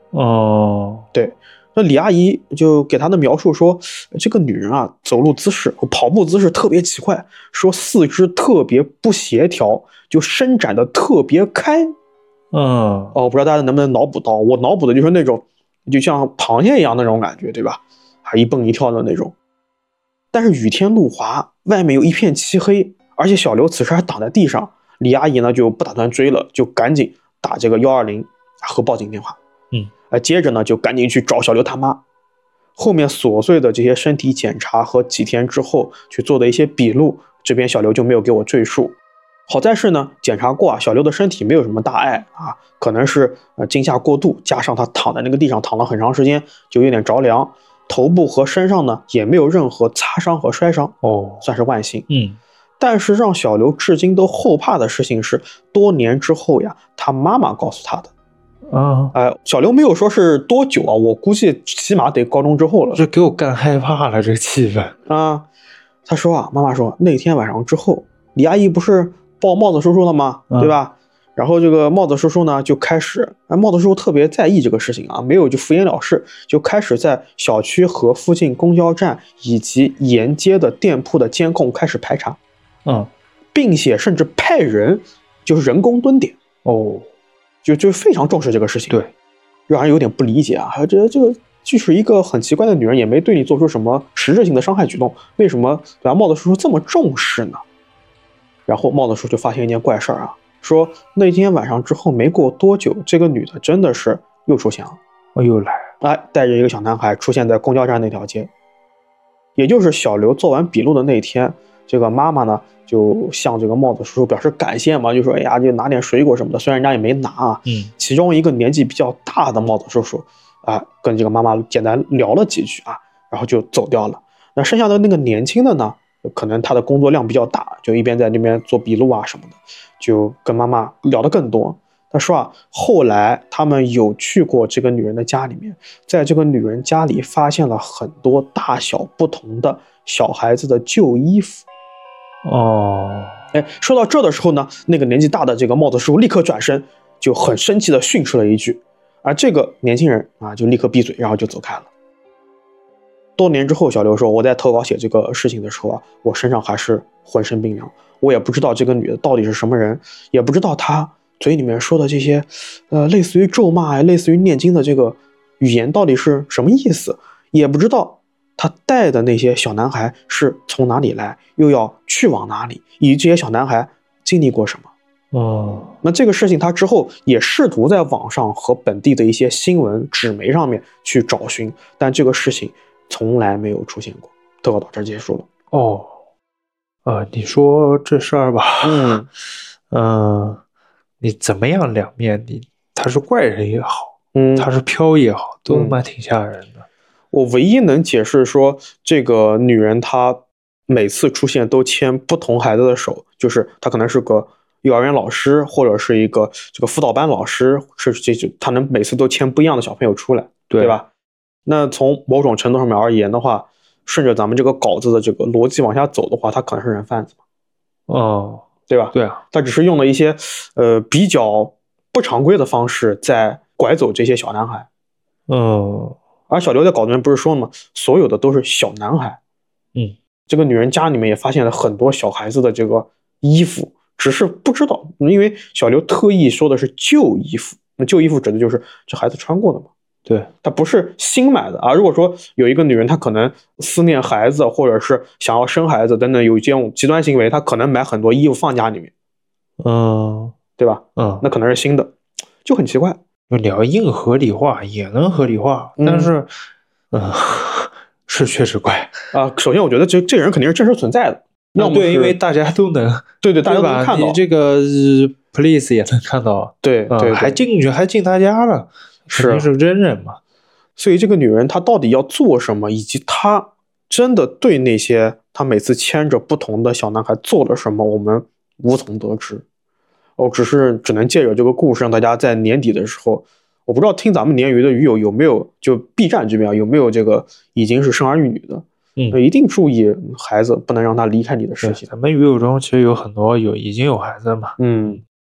哦， 对，那李阿姨就给他的描述说，这个女人啊，走路姿势、跑步姿势特别奇怪，说四肢特别不协调，就伸展的特别开。 嗯， 哦，不知道大家能不能脑补到，我脑补的就是那种就像螃蟹一样那种感觉，对吧？还一蹦一跳的那种。但是雨天路滑，外面有一片漆黑，而且小刘此时还躺在地上，李阿姨呢就不打算追了，就赶紧打这个一二零和报警电话。 嗯， 啊，接着呢就赶紧去找小刘他妈。后面琐碎的这些身体检查和几天之后去做的一些笔录，这边小刘就没有给我赘述。好在是呢，检查过啊，小刘的身体没有什么大碍啊，可能是呃惊吓过度，加上他躺在那个地上躺了很长时间，就有点着凉。头部和身上呢也没有任何擦伤和摔伤， 哦， 算是万幸。 嗯， 但是让小刘至今都后怕的事情是，多年之后呀，他妈妈告诉他的。 啊， 哎、呃，小刘没有说是多久啊，我估计起码得高中之后了。 这给我干害怕了，这个气氛啊。他说啊，妈妈说那天晚上之后，李阿姨不是抱帽子叔叔了吗？ 嗯、 对吧？然后这个帽子叔叔呢就开始，哎，帽子叔叔特别在意这个事情啊，没有就敷衍了事，就开始在小区和附近公交站以及沿街的店铺的监控开始排查， 嗯， 并且甚至派人就是人工蹲点， 哦， 就就非常重视这个事情。 对， 让人有点不理解啊，这这个就是一个很奇怪的女人，也没对你做出什么实质性的伤害举动，为什么对吧？帽子叔叔这么重视呢？然后帽子叔就发现一件怪事儿啊。说那天晚上之后没过多久，这个女的真的是又出现了， 我又来， 哎，带着一个小男孩出现在公交站那条街，也就是小刘做完笔录的那天，这个妈妈呢就向这个帽子叔叔表示感谢嘛，就说哎呀，就拿点水果什么的，虽然人家也没拿啊， 嗯， 其中一个年纪比较大的帽子叔叔啊，跟这个妈妈简单聊了几句啊，然后就走掉了。那剩下的那个年轻的呢？可能他的工作量比较大，就一边在那边做笔录啊什么的，就跟妈妈聊得更多。他说啊，后来他们有去过这个女人的家里面，在这个女人家里发现了很多大小不同的小孩子的旧衣服。 哦， 哎，说到这的时候呢，那个年纪大的这个帽子叔叔立刻转身，就很生气的训斥了一句，而这个年轻人啊就立刻闭嘴，然后就走开了。多年之后，小刘说，我在投稿写这个事情的时候啊，我身上还是浑身冰凉，我也不知道这个女的到底是什么人，也不知道她嘴里面说的这些呃类似于咒骂类似于念经的这个语言到底是什么意思，也不知道她带的那些小男孩是从哪里来，又要去往哪里，以及这些小男孩经历过什么。 哦， 那这个事情他之后也试图在网上和本地的一些新闻纸媒上面去找寻，但这个事情从来没有出现过。投稿到这儿结束了。 哦，呃，你说这事儿吧， 嗯嗯、呃，你怎么样两面，你他是怪人也好， 嗯， 他是飘也好，都他妈挺吓人的。 我唯一能解释说这个女人她每次出现都牵不同孩子的手，就是她可能是个幼儿园老师，或者是一个这个辅导班老师，是这就她能每次都牵不一样的小朋友出来， 对， 对吧？那从某种程度上面而言的话，顺着咱们这个稿子的这个逻辑往下走的话，他可能是人贩子嘛， 哦， 对吧？ 对啊， 他只是用了一些呃比较不常规的方式在拐走这些小男孩。 嗯， 而小刘在稿子里面不是说了吗？所有的都是小男孩。 嗯， 这个女人家里面也发现了很多小孩子的这个衣服，只是不知道，因为小刘特意说的是旧衣服，那旧衣服指的就是这孩子穿过的嘛。 对， 他不是新买的啊。如果说有一个女人，她可能思念孩子，或者是想要生孩子等等，有这种极端行为，她可能买很多衣服放家里面， 嗯， 对吧？ 嗯， 那可能是新的，就很奇怪。 你要硬合理化也能合理化， 嗯、 但是，嗯，是确实怪啊、呃。首先，我觉得这这个人肯定是真实存在的，要么对，因为大家都能， 对对，大家都能看到。 你这个 police 也能看到， 对对, 对、 嗯，还进去，还进他家了。肯定是真人嘛， 所以这个女人她到底要做什么，以及她真的对那些她每次牵着不同的小男孩做了什么，我们无从得知。哦，只是只能借着这个故事，让大家在年底的时候，我不知道听咱们鲶鱼的鱼友有没有，就 B 站这边有没有这个已经是生儿育女的， 嗯， 一定注意孩子不能让他离开你的视线。 咱们鱼友中其实有很多有已经有孩子嘛， 嗯。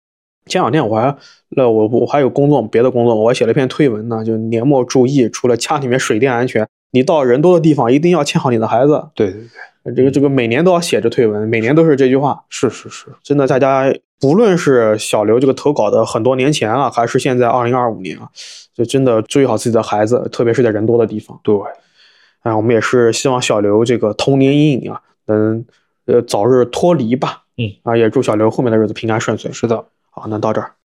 前两天我还呃我我还有工作别的工作，我还写了一篇推文呢，就年末注意，除了家里面水电安全，你到人多的地方一定要牵好你的孩子。 对对对， 这个这个每年都要写这推文，每年都是这句话。 是是是， 真的，大家不论是小刘这个投稿的很多年前啊，还是现在二零二五年啊，就真的注意好自己的孩子，特别是在人多的地方。 对， 啊，我们也是希望小刘这个童年阴影啊，能呃早日脱离吧。 嗯啊，也祝小刘后面的日子平安顺遂。 是的。 好，那到这儿。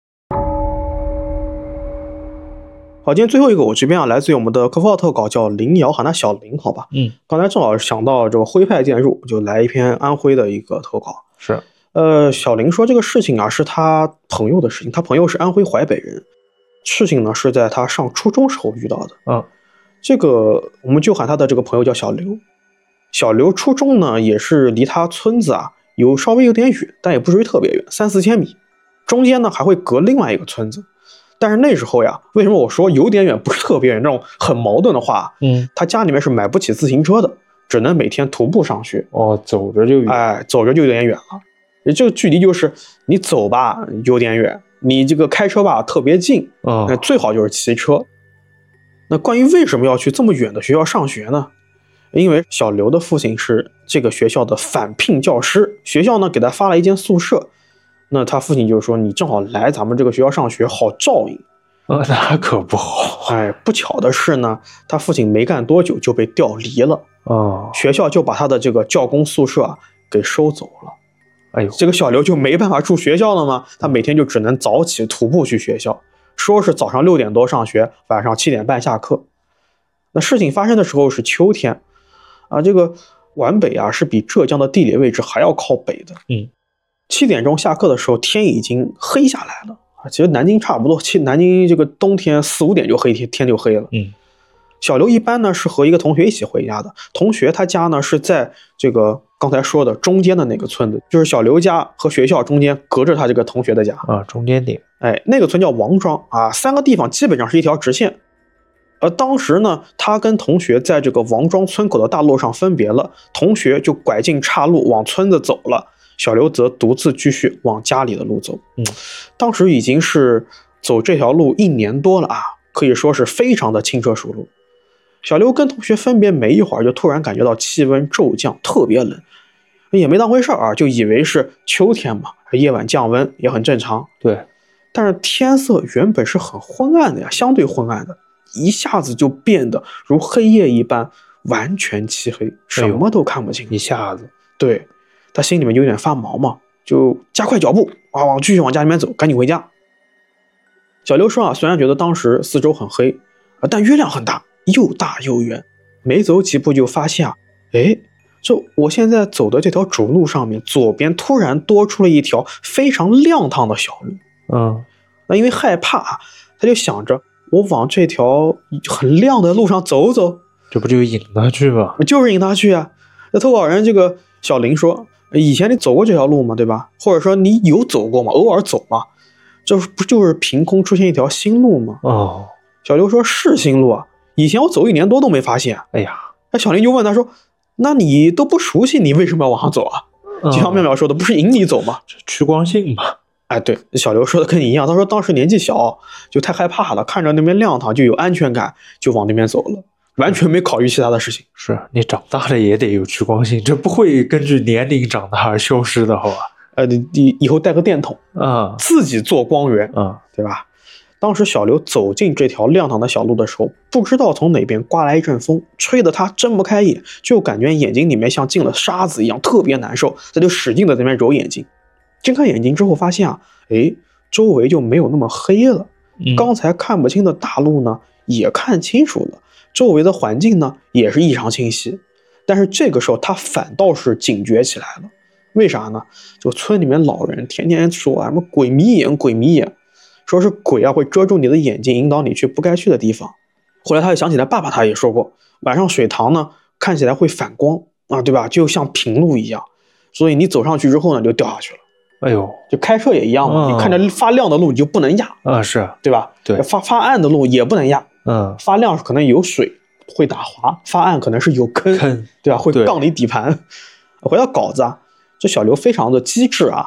好，今天最后一个我这边啊，来自于我们的客服号特稿，叫林瑶，喊他小林，好吧？ 嗯， 刚才正好想到这个徽派建筑，就来一篇安徽的一个投稿。 是， 呃，小林说这个事情啊是他朋友的事情，他朋友是安徽淮北人，事情呢是在他上初中时候遇到的。 嗯， 这个我们就喊他的这个朋友叫小刘。小刘初中呢也是离他村子啊有稍微有点远，但也不至于特别远，三四千米。中间呢还会隔另外一个村子，但是那时候呀，为什么我说有点远不是特别远，这种很矛盾的话， 嗯， 他家里面是买不起自行车的，只能每天徒步上学。 哦，走着就远， 哎，走着就有点远了。这个距离就是你走吧有点远，你这个开车吧特别近， 嗯， 那最好就是骑车。那关于为什么要去这么远的学校上学呢？因为小刘的父亲是这个学校的返聘教师，学校呢给他发了一间宿舍。那他父亲就说：“你正好来咱们这个学校上学，好照应。” 呃，那可不好。 哎，不巧的是呢，他父亲没干多久就被调离了。 哦， 学校就把他的这个教工宿舍啊给收走了。 哎呦， 这个小刘就没办法住学校了吗？他每天就只能早起徒步去学校，说是早上六点多上学，晚上七点半下课。那事情发生的时候是秋天，啊，这个皖北啊是比浙江的地理位置还要靠北的。 嗯。 七点钟下课的时候，天已经黑下来了啊。其实南京差不多，其南京这个冬天四五点就黑，天天就黑了。 嗯， 小刘一般呢是和一个同学一起回家的，同学他家呢是在这个刚才说的中间的那个村子，就是小刘家和学校中间隔着他这个同学的家啊，中间点。 哎，那个村叫王庄啊，三个地方基本上是一条直线。而当时呢，他跟同学在这个王庄村口的大路上分别了，同学就拐进岔路往村子走了。小刘则独自继续往家里的路走。 嗯， 当时已经是走这条路一年多了啊，可以说是非常的轻车熟路。小刘跟同学分别没一会儿，就突然感觉到气温骤降，特别冷，也没当回事啊，就以为是秋天嘛，夜晚降温也很正常。 对， 但是天色原本是很昏暗的呀，相对昏暗的，一下子就变得如黑夜一般，完全漆黑，什么都看不清。 一下子， 对。他心里面有点发毛嘛，就加快脚步啊，往继续往家里面走，赶紧回家。小刘说啊，虽然觉得当时四周很黑啊，但月亮很大，又大又圆。没走几步就发现啊，哎，这我现在走的这条主路上面，左边突然多出了一条非常亮堂的小路。 嗯， 那因为害怕啊，他就想着我往这条很亮的路上走走， 这不就引他去吗？ 就是引他去啊。那投稿人这个小林说，以前你走过这条路吗？对吧？或者说你有走过吗？偶尔走吗？这不就是凭空出现一条新路吗？ 哦， 小刘说是新路啊，以前我走一年多都没发现。 哎呀， 那小林就问他说，那你都不熟悉，你为什么要往上走啊？ 嗯、 就像妙妙说的，不是引你走吗？ 这趋光性嘛。 哎，对，小刘说的跟你一样，他说当时年纪小，就太害怕了，看着那边亮堂就有安全感，就往那边走了。完全没考虑其他的事情。 是你长大了也得有趋光性，这不会根据年龄长大而消失的，好吧？ 呃，你你以后带个电筒啊、嗯， 自己做光源， 嗯， 对吧？当时小刘走进这条亮堂的小路的时候，不知道从哪边刮来一阵风，吹得他睁不开眼，就感觉眼睛里面像进了沙子一样，特别难受。他就使劲的在那边揉眼睛，睁开眼睛之后发现啊，哎，周围就没有那么黑了。 嗯、 刚才看不清的大路呢，也看清楚了。周围的环境呢也是异常清晰，但是这个时候他反倒是警觉起来了。为啥呢？就村里面老人天天说啊，什么鬼迷眼鬼迷眼，说是鬼啊会遮住你的眼睛，引导你去不该去的地方。后来他又想起来爸爸他也说过，晚上水塘呢看起来会反光啊，对吧？就像平路一样，所以你走上去之后呢就掉下去了。 哎呦， 就开车也一样嘛，嗯、你看着发亮的路你就不能压啊，是对吧？ 对， 发发暗的路也不能压。 嗯， 发亮可能有水会打滑，发暗可能是有坑， 坑对吧？会杠你底盘。回到稿子啊，这小刘非常的机智啊，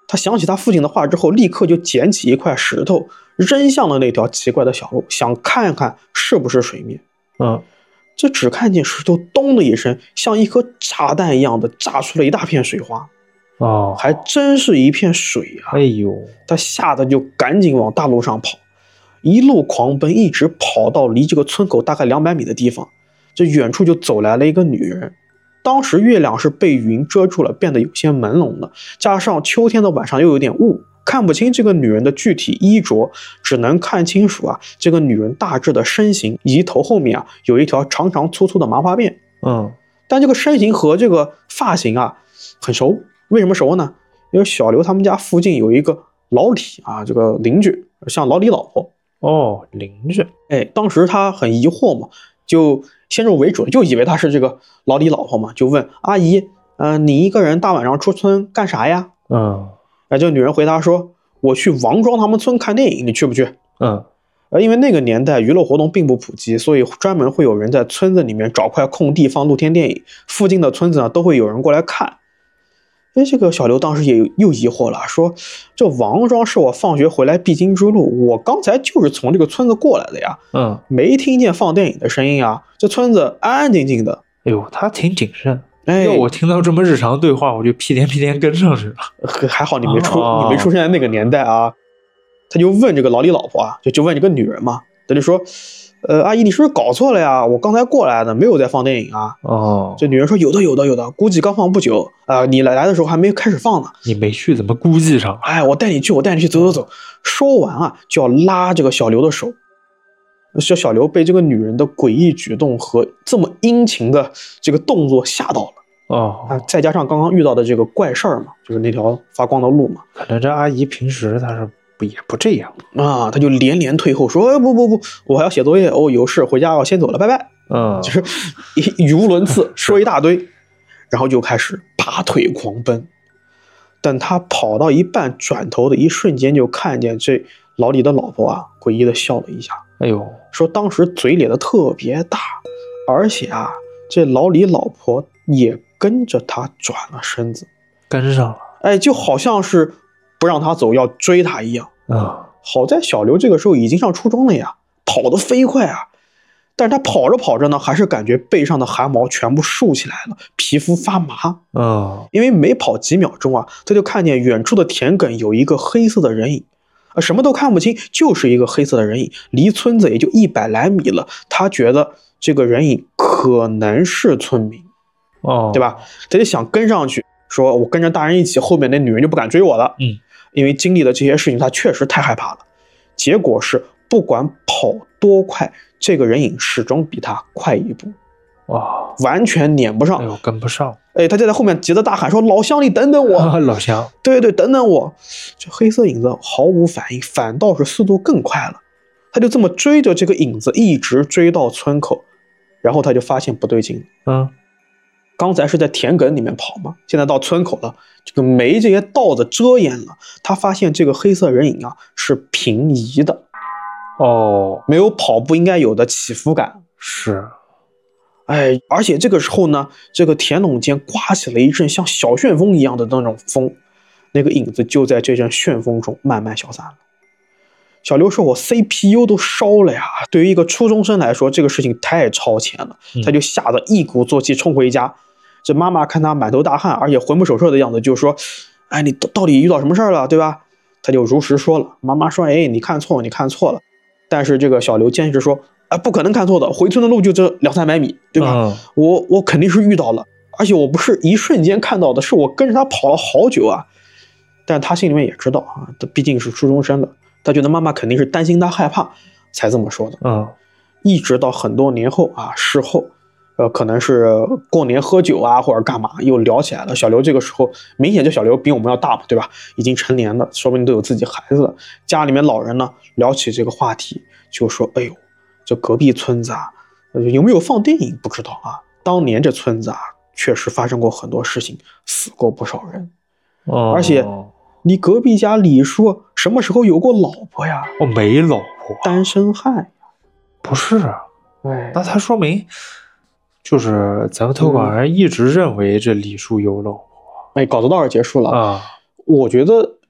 他想起他父亲的话之后，立刻就捡起一块石头扔向了那条奇怪的小路，想看看是不是水面。 嗯， 这只看见石头咚的一声，像一颗炸弹一样的炸出了一大片水花。 哦， 还真是一片水啊！ 哎呦， 他吓得就赶紧往大路上跑，一路狂奔，一直跑到离这个村口大概两百米的地方。这远处就走来了一个女人。当时月亮是被云遮住了，变得有些朦胧的，加上秋天的晚上又有点雾，看不清这个女人的具体衣着，只能看清楚啊，这个女人大致的身形以及头后面啊有一条长长粗粗的麻花辫。 嗯， 但这个身形和这个发型啊很熟。为什么熟呢？因为小刘他们家附近有一个老李啊，这个邻居，像老李老婆。 哦，邻居。 哎，当时他很疑惑嘛，就先入为主，就以为他是这个老李老婆嘛，就问阿姨，呃，你一个人大晚上出村干啥呀？ 嗯， 哎，这个女人回答说，我去王庄他们村看电影，你去不去？ 嗯， 呃，因为那个年代娱乐活动并不普及，所以专门会有人在村子里面找块空地放露天电影，附近的村子呢都会有人过来看。哎，这个小刘当时也又疑惑了，说这王庄是我放学回来必经之路，我刚才就是从这个村子过来的呀， 嗯， 没听见放电影的声音啊，这村子安安静静的。 哎呦，他挺谨慎。 哎， 要我听到这么日常对话，我就屁颠屁颠跟上去了。 还好你没出、 哦、 你没出现在那个年代啊。他就问这个老李老婆啊，就就问这个女人嘛，他就说，呃，阿姨，你是不是搞错了呀？我刚才过来的，没有在放电影啊。 哦， 这女人说有的有的有的，估计刚放不久啊、呃，你来来的时候还没开始放呢。 你没去怎么估计上？ 哎，我带你去，我带你去，走走走。说完啊，就要拉这个小刘的手。这小刘被这个女人的诡异举动和这么殷勤的这个动作吓到了。 哦， 啊，再加上刚刚遇到的这个怪事儿嘛，就是那条发光的路嘛。 可能这阿姨平时她是不也不这样啊，他就连连退后说：“哎，不不不，我还要写作业哦，有事回家要先走了，拜拜。” 嗯， 就是语无伦次，说一大堆，然后就开始拔腿狂奔。等他跑到一半，转头的一瞬间，就看见这老李的老婆啊，诡异的笑了一下。 哎呦， 说当时嘴咧的特别大，而且啊，这老李老婆也跟着他转了身子， 跟上了。 哎，就好像是不让他走，要追他一样。 嗯， 好在小刘这个时候已经上初中了呀，跑得飞快啊。但是他跑着跑着呢，还是感觉背上的汗毛全部竖起来了，皮肤发麻。 嗯， 因为没跑几秒钟啊，他就看见远处的田埂有一个黑色的人影，啊，什么都看不清，就是一个黑色的人影，离村子也就一百来米了。他觉得这个人影可能是村民， 哦， 对吧？他就想跟上去，说我跟着大人一起，后面那女人就不敢追我了。 嗯， 因为经历了这些事情，他确实太害怕了。结果是，不管跑多快，这个人影始终比他快一步， 哇， 完全撵不上。 哎呦，跟不上。 哎，他就在后面急得大喊说：“老乡，你等等我！” 啊、老乡， 对对，等等我！这黑色影子毫无反应，反倒是速度更快了。他就这么追着这个影子，一直追到村口，然后他就发现不对劲。 嗯， 刚才是在田埂里面跑嘛，现在到村口了，这个没这些稻子遮掩了，他发现这个黑色人影啊是平移的， 哦， 没有跑步应该有的起伏感。 是， 哎，而且这个时候呢，这个田垄间刮起了一阵像小旋风一样的那种风，那个影子就在这阵旋风中慢慢消散了。小刘说：“我 C P U 都烧了呀！”对于一个初中生来说，这个事情太超前了，他就吓得一鼓作气冲回家。这妈妈看他满头大汗，而且魂不守舍的样子，就说：“哎，你到底遇到什么事儿了，对吧？”他就如实说了。妈妈说：“哎，你看错了，你看错了。”但是这个小刘坚持说：“啊，不可能看错的，回村的路就这两三百米，对吧？ 嗯、 我我肯定是遇到了，而且我不是一瞬间看到的，是我跟着他跑了好久啊。”但他心里面也知道啊，他毕竟是初中生了，他觉得妈妈肯定是担心他害怕才这么说的。 嗯， 一直到很多年后啊，事后，呃，可能是过年喝酒啊，或者干嘛又聊起来了。小刘这个时候明显这小刘比我们要大嘛，对吧？已经成年了，说不定都有自己孩子了。家里面老人呢聊起这个话题，就说：“哎呦，这隔壁村子啊，有没有放电影不知道啊。当年这村子啊，确实发生过很多事情，死过不少人， 哦、 而且。”你隔壁家李叔什么时候有过老婆呀？ 我、哦、没老婆， 单身汉呀。 不是啊， 哎， 那他说明就是咱们托管人一直认为这李叔有老婆。 哎，稿子倒是结束了啊。 我觉得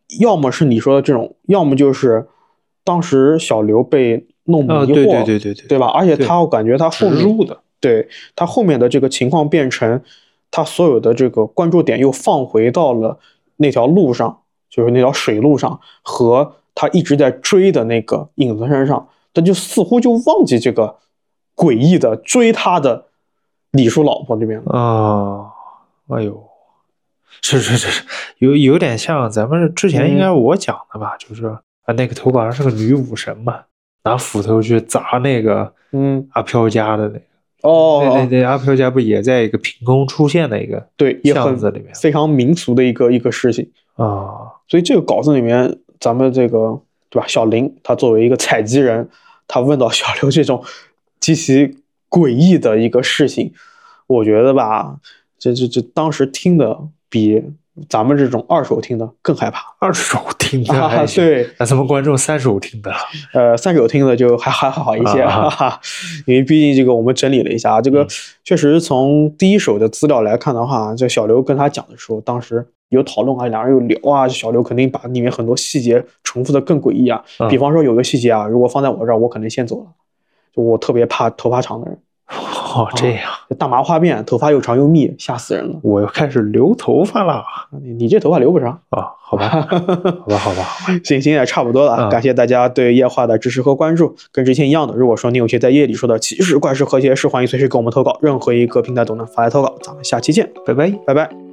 要么是你说的这种，要么就是当时小刘被弄迷惑， 啊、对对对对对， 对吧？而且他我感觉他后面植入的， 对他后面的这个情况变成，他所有的这个关注点又放回到了那条路上，就是那条水路上，和他一直在追的那个影子身上，他就似乎就忘记这个诡异的追他的李叔老婆这边了。 啊，哎呦，是是是是，有有点像咱们之前应该我讲的吧，嗯、就是啊那个投稿人是个女武神嘛，拿斧头去砸那个嗯阿飘家的那个。 哦， 对对对，阿飘家不也在一个凭空出现的一个对巷子里面， 非常民俗的一个一个事情啊。 所以这个稿子里面，咱们这个对吧？小林他作为一个采集人，他问到小刘这种极其诡异的一个事情，我觉得吧，这这这当时听的比咱们这种二手听的更害怕。 二手听的还、 啊、对， 那咱们观众三手听的， 呃，三手听的就还还好一些， 啊、 哈哈，因为毕竟这个我们整理了一下，这个确实从第一手的资料来看的话，这小刘跟他讲的时候，当时有讨论啊，两人有聊啊，小刘肯定把里面很多细节重复的更诡异啊， 嗯、 比方说有个细节啊，如果放在我这儿，我肯定先走了，就我特别怕头发长的人。 哦，这样， 啊、大麻花辫，头发又长又密，吓死人了。 我又开始留头发了。 你你这头发留不上啊？好吧，好吧，好吧， 行行也差不多了。嗯、感谢大家对夜话的支持和关注。跟之前一样的，如果说你有些在夜里说的奇事、怪事、和谐事，欢迎随时给我们投稿，任何一个平台都能发来投稿。咱们下期见， 拜拜， 拜拜。